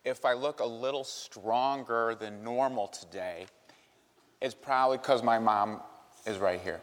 if I look a little stronger than normal today, it's probably because my mom is right here.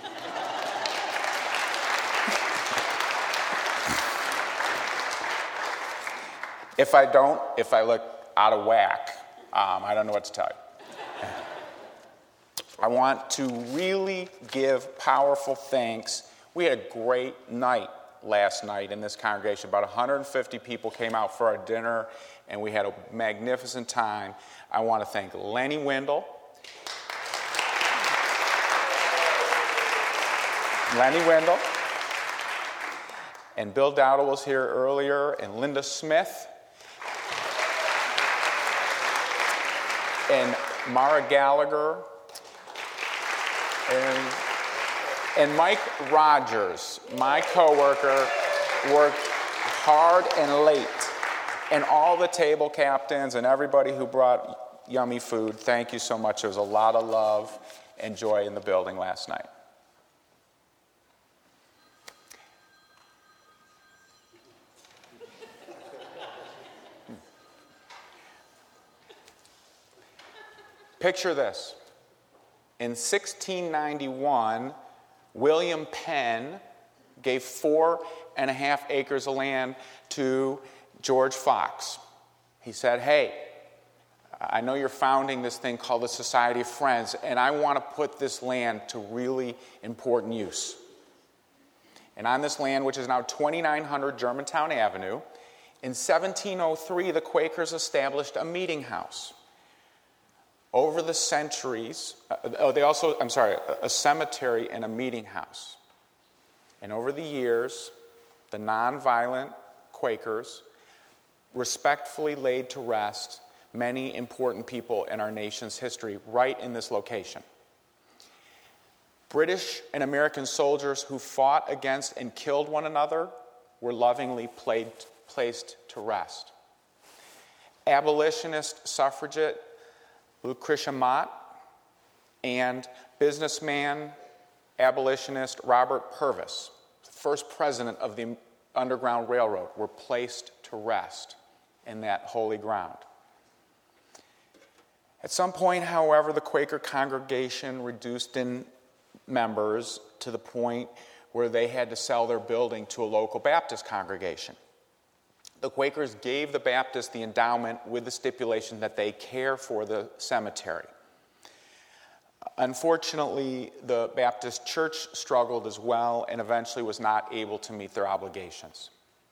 If I look out of whack, I don't know what to tell you. I want to really give powerful thanks. We had a great night last night in this congregation. About 150 people came out for our dinner, and we had a magnificent time. I want to thank Lenny Wendell, and Bill Dowdle was here earlier, and Linda Smith, and Mara Gallagher, and Mike Rogers, my coworker, worked hard and late. And all the table captains and everybody who brought yummy food, thank you so much. There was a lot of love and joy in the building last night. Picture this. In 1691, William Penn gave 4.5 acres of land to George Fox. He said, hey, I know you're founding this thing called the Society of Friends, and I want to put this land to really important use. And on this land, which is now 2900 Germantown Avenue, in 1703, the Quakers established a meeting house. Over the centuries, a cemetery and a meeting house. And over the years, the nonviolent Quakers respectfully laid to rest many important people in our nation's history right in this location. British and American soldiers who fought against and killed one another were lovingly placed to rest. Abolitionist suffragette Lucretia Mott and businessman, abolitionist Robert Purvis, the first president of the Underground Railroad, were placed to rest in that holy ground. At some point, however, the Quaker congregation reduced in members to the point where they had to sell their building to a local Baptist congregation. The Quakers gave the Baptists the endowment with the stipulation that they care for the cemetery. Unfortunately, the Baptist church struggled as well and eventually was not able to meet their obligations.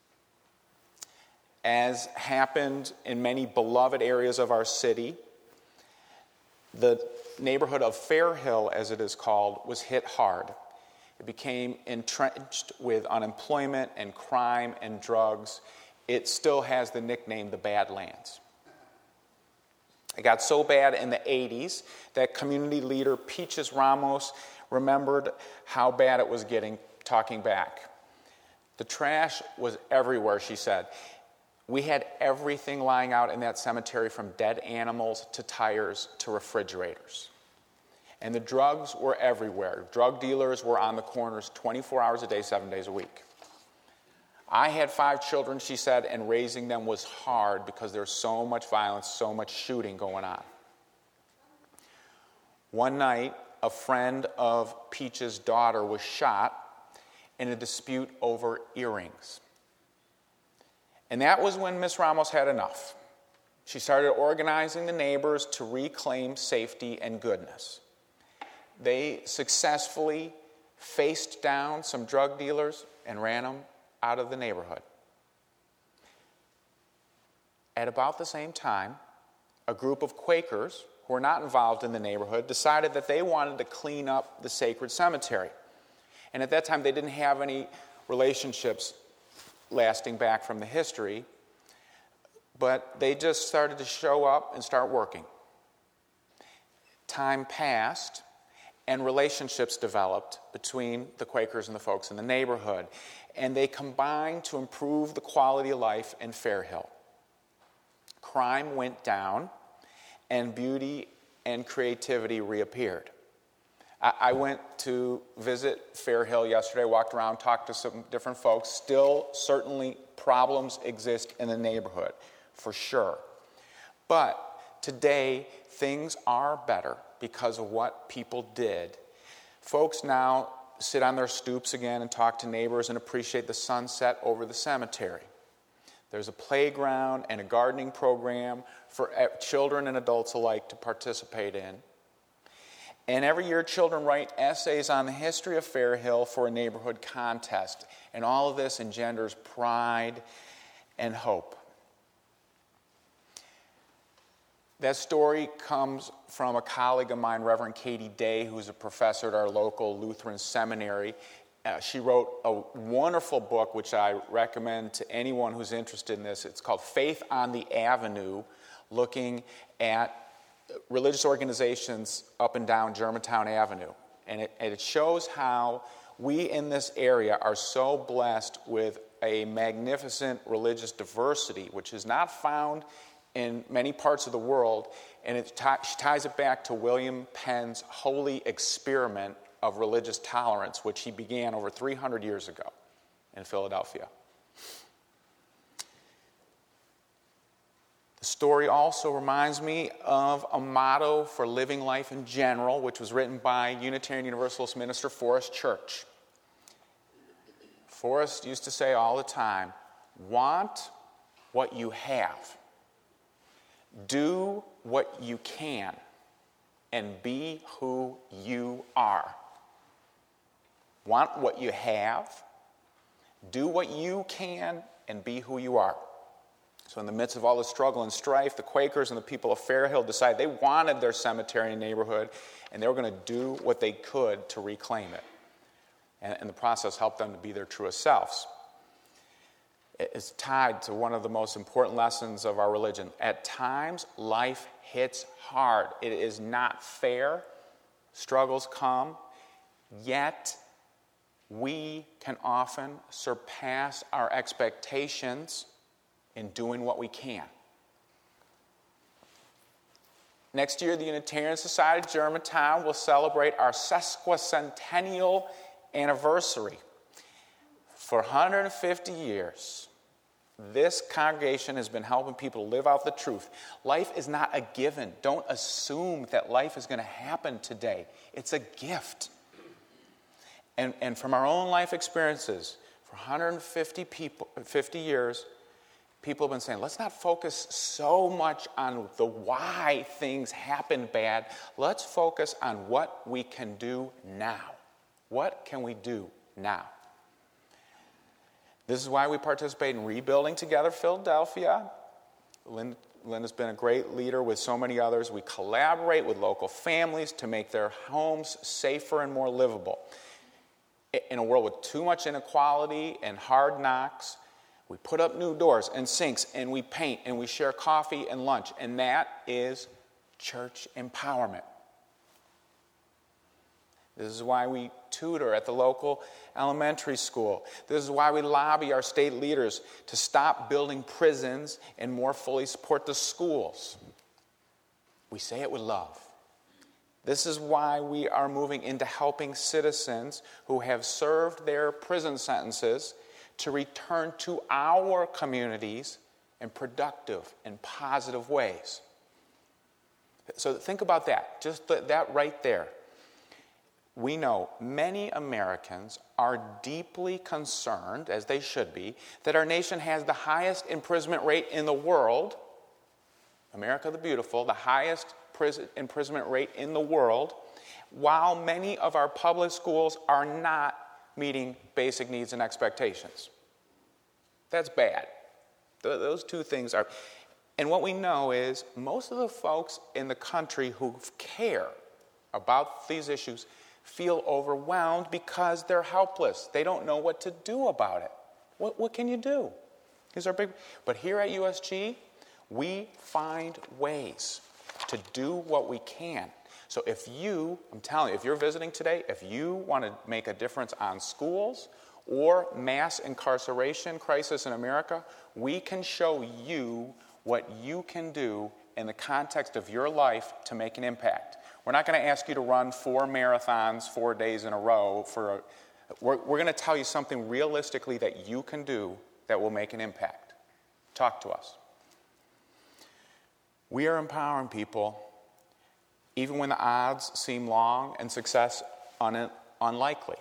As happened in many beloved areas of our city, the neighborhood of Fair Hill, as it is called, was hit hard. It became entrenched with unemployment and crime and drugs. It still has the nickname the Badlands. It got so bad in the 80s that community leader Peaches Ramos remembered how bad it was getting, talking back. The trash was everywhere, she said. We had everything lying out in that cemetery, from dead animals to tires to refrigerators. And the drugs were everywhere. Drug dealers were on the corners 24 hours a day, 7 days a week. I had 5 children, she said, and raising them was hard because there's so much violence, so much shooting going on. One night, a friend of Peach's daughter was shot in a dispute over earrings. And that was when Miss Ramos had enough. She started organizing the neighbors to reclaim safety and goodness. They successfully faced down some drug dealers and ran them out of the neighborhood. At about the same time, a group of Quakers who were not involved in the neighborhood decided that they wanted to clean up the sacred cemetery. And at that time, they didn't have any relationships lasting back from the history, but they just started to show up and start working. Time passed, and relationships developed between the Quakers and the folks in the neighborhood, and they combined to improve the quality of life in Fair Hill. Crime went down, and beauty and creativity reappeared. I went to visit Fair Hill yesterday, walked around, talked to some different folks. Still, certainly, problems exist in the neighborhood, for sure. But today, things are better because of what people did. Folks now sit on their stoops again and talk to neighbors and appreciate the sunset over the cemetery. There's a playground and a gardening program for children and adults alike to participate in. And every year, children write essays on the history of Fair Hill for a neighborhood contest. And all of this engenders pride and hope. That story comes from a colleague of mine, Reverend Katie Day, who's a professor at our local Lutheran seminary. She wrote a wonderful book, which I recommend to anyone who's interested in this. It's called Faith on the Avenue, looking at religious organizations up and down Germantown Avenue. And it shows how we in this area are so blessed with a magnificent religious diversity, which is not found in many parts of the world, and she ties it back to William Penn's holy experiment of religious tolerance, which he began over 300 years ago in Philadelphia. The story also reminds me of a motto for living life in general, which was written by Unitarian Universalist minister Forrest Church. Forrest used to say all the time, "Want what you have. Do what you can, and be who you are." Want what you have, do what you can, and be who you are. So in the midst of all the struggle and strife, the Quakers and the people of Fair Hill decided they wanted their cemetery and neighborhood, and they were going to do what they could to reclaim it. And the process helped them to be their truest selves. It's tied to one of the most important lessons of our religion. At times, life hits hard. It is not fair. Struggles come. Yet, we can often surpass our expectations in doing what we can. Next year, the Unitarian Society of Germantown will celebrate our sesquicentennial anniversary. For 150 years, this congregation has been helping people live out the truth. Life is not a given. Don't assume that life is going to happen today. It's a gift. And from our own life experiences, for 50 years, people have been saying, let's not focus so much on the why things happen bad. Let's focus on what we can do now. What can we do now? This is why we participate in Rebuilding Together Philadelphia. Linda's been a great leader with so many others. We collaborate with local families to make their homes safer and more livable. In a world with too much inequality and hard knocks, we put up new doors and sinks, and we paint, and we share coffee and lunch, and that is church empowerment. This is why we tutor at the local elementary school. This is why we lobby our state leaders to stop building prisons and more fully support the schools. We say it with love. This is why we are moving into helping citizens who have served their prison sentences to return to our communities in productive and positive ways. So think about that, just that right there. We know many Americans are deeply concerned, as they should be, that our nation has the highest imprisonment rate in the world. America the Beautiful, the highest imprisonment rate in the world, while many of our public schools are not meeting basic needs and expectations. That's bad. Those two things are. And what we know is most of the folks in the country who care about these issues feel overwhelmed because they're helpless. They don't know what to do about it. What can you do? These are big. But here at USG, we find ways to do what we can. So I'm telling you, if you're visiting today, if you want to make a difference on schools or mass incarceration crisis in America, we can show you what you can do in the context of your life to make an impact. We're not going to ask you to run 4 marathons 4 days in a row. We're going to tell you something realistically that you can do that will make an impact. Talk to us. We are empowering people even when the odds seem long and success unlikely.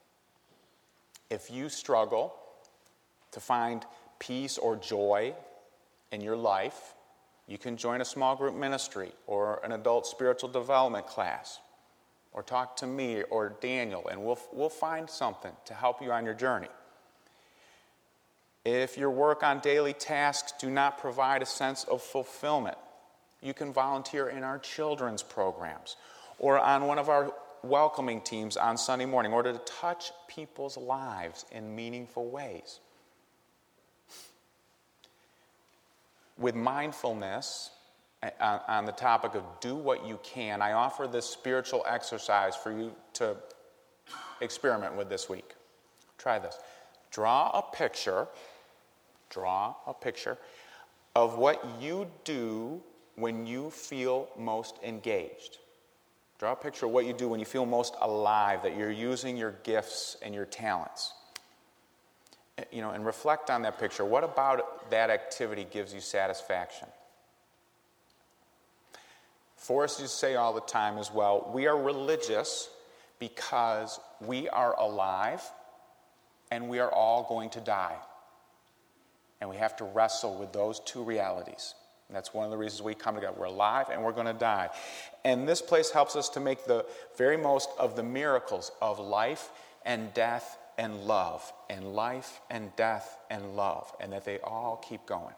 If you struggle to find peace or joy in your life, you can join a small group ministry or an adult spiritual development class, or talk to me or Daniel, and we'll find something to help you on your journey. If your work on daily tasks do not provide a sense of fulfillment, you can volunteer in our children's programs or on one of our welcoming teams on Sunday morning in order to touch people's lives in meaningful ways. With mindfulness, on the topic of do what you can, I offer this spiritual exercise for you to experiment with this week. Try this. Draw a picture of what you do when you feel most engaged. Draw a picture of what you do when you feel most alive, that you're using your gifts and your talents. And reflect on that picture. What about that activity gives you satisfaction? Forrest used to say all the time as well, we are religious because we are alive and we are all going to die. And we have to wrestle with those two realities. And that's one of the reasons we come together. We're alive and we're going to die. And this place helps us to make the very most of the miracles of life and death and love, and life and death and love, and that they all keep going.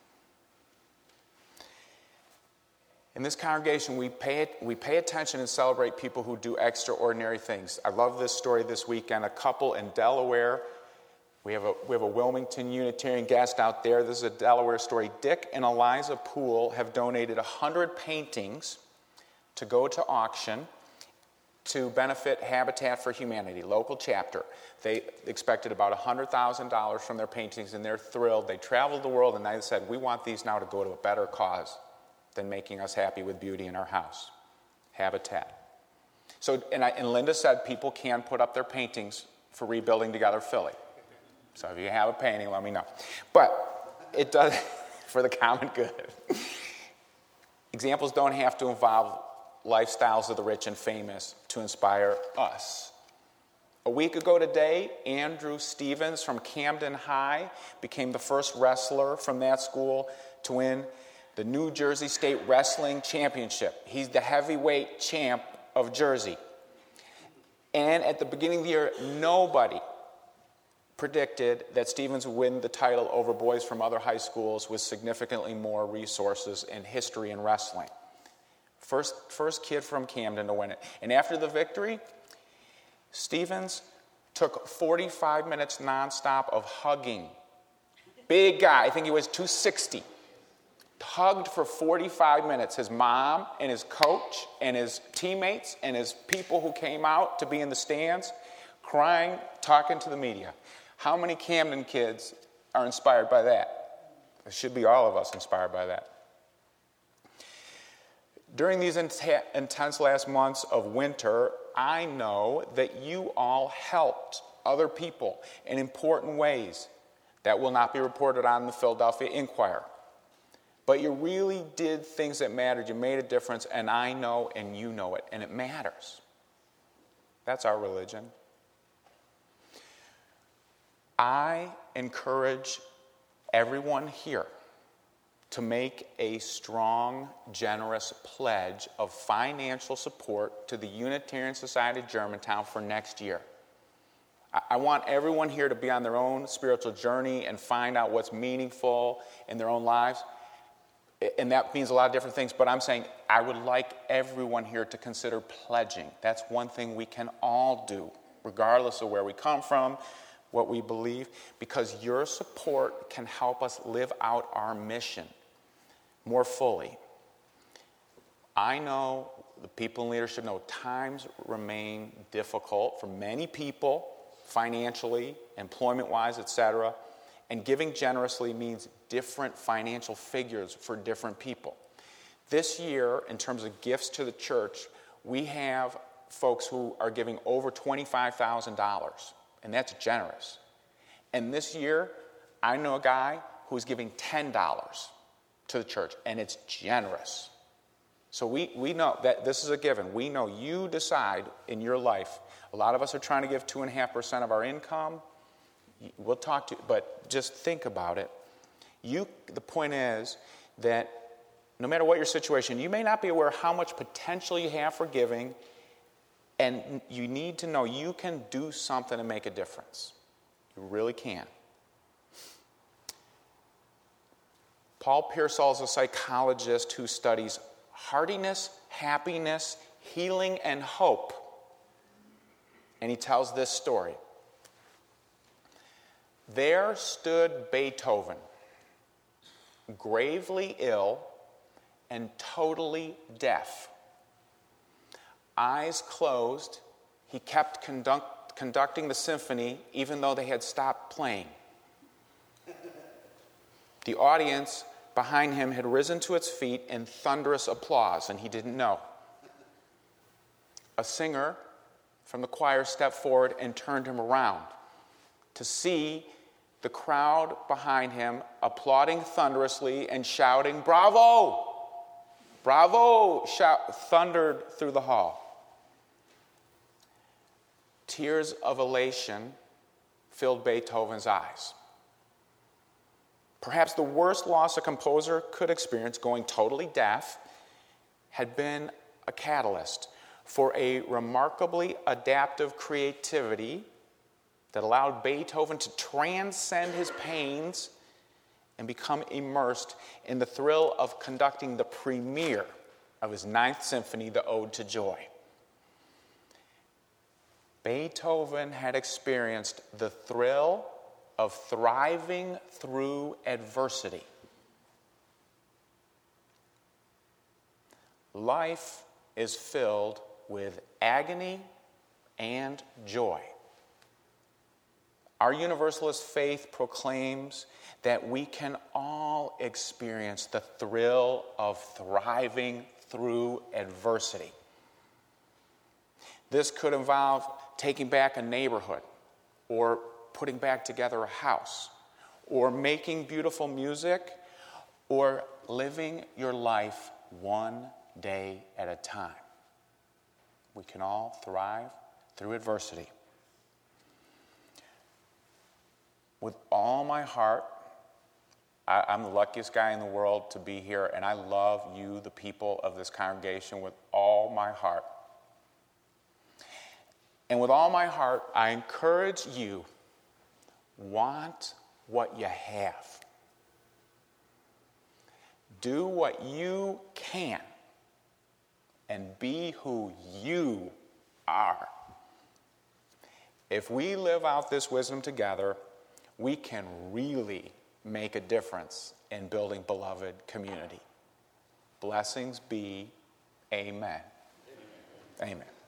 In this congregation, we pay attention and celebrate people who do extraordinary things. I love this story this weekend. A couple in Delaware. We have a Wilmington Unitarian guest out there. This is a Delaware story. Dick and Eliza Poole have donated 100 paintings to go to auction to benefit Habitat for Humanity, local chapter. They expected about $100,000 from their paintings, and they're thrilled. They traveled the world, and they said, we want these now to go to a better cause than making us happy with beauty in our house. Habitat. So, and Linda said people can put up their paintings for Rebuilding Together Philly. So if you have a painting, let me know. But it does, for the common good. Examples don't have to involve lifestyles of the rich and famous to inspire us. A week ago today, Andrew Stevens from Camden High became the first wrestler from that school to win the New Jersey State Wrestling Championship. He's the heavyweight champ of Jersey. And at the beginning of the year, nobody predicted that Stevens would win the title over boys from other high schools with significantly more resources in history and wrestling. First kid from Camden to win it. And after the victory, Stevens took 45 minutes nonstop of hugging. Big guy, I think he was 260. Hugged for 45 minutes his mom and his coach and his teammates and his people who came out to be in the stands, crying, talking to the media. How many Camden kids are inspired by that? There should be all of us inspired by that. During these intense last months of winter, I know that you all helped other people in important ways that will not be reported on in the Philadelphia Inquirer. But you really did things that mattered. You made a difference, and I know and you know it, and it matters. That's our religion. I encourage everyone here to make a strong, generous pledge of financial support to the Unitarian Society of Germantown for next year. I want everyone here to be on their own spiritual journey and find out what's meaningful in their own lives. And that means a lot of different things, but I'm saying I would like everyone here to consider pledging. That's one thing we can all do, regardless of where we come from, what we believe, because your support can help us live out our mission more fully. I know, the people in leadership know, times remain difficult for many people, financially, employment-wise, etc., and giving generously means different financial figures for different people. This year, in terms of gifts to the church, we have folks who are giving over $25,000, and that's generous. And this year, I know a guy who's giving $10. to the church, and it's generous. So we know that this is a given. We know you decide in your life. A lot of us are trying to give 2.5% of our income. We'll talk to you, but just think about it. The point is that no matter what your situation, you may not be aware how much potential you have for giving, and you need to know you can do something to make a difference. You really can. Paul Pearsall is a psychologist who studies hardiness, happiness, healing, and hope. And he tells this story. There stood Beethoven, gravely ill and totally deaf. Eyes closed, he kept conducting the symphony even though they had stopped playing. The audience behind him had risen to its feet in thunderous applause, and he didn't know. A singer from the choir stepped forward and turned him around to see the crowd behind him applauding thunderously and shouting, "Bravo! Bravo!" thundered through the hall. Tears of elation filled Beethoven's eyes. Perhaps the worst loss a composer could experience, going totally deaf, had been a catalyst for a remarkably adaptive creativity that allowed Beethoven to transcend his pains and become immersed in the thrill of conducting the premiere of his Ninth Symphony, the Ode to Joy. Beethoven had experienced the thrill of thriving through adversity. Life is filled with agony and joy. Our Universalist faith proclaims that we can all experience the thrill of thriving through adversity. This could involve taking back a neighborhood, or putting back together a house, or making beautiful music, or living your life one day at a time. We can all thrive through adversity. With all my heart, I'm the luckiest guy in the world to be here, and I love you, the people of this congregation, with all my heart. And with all my heart, I encourage you, want what you have. Do what you can and be who you are. If we live out this wisdom together, we can really make a difference in building beloved community. Blessings be. Amen. Amen.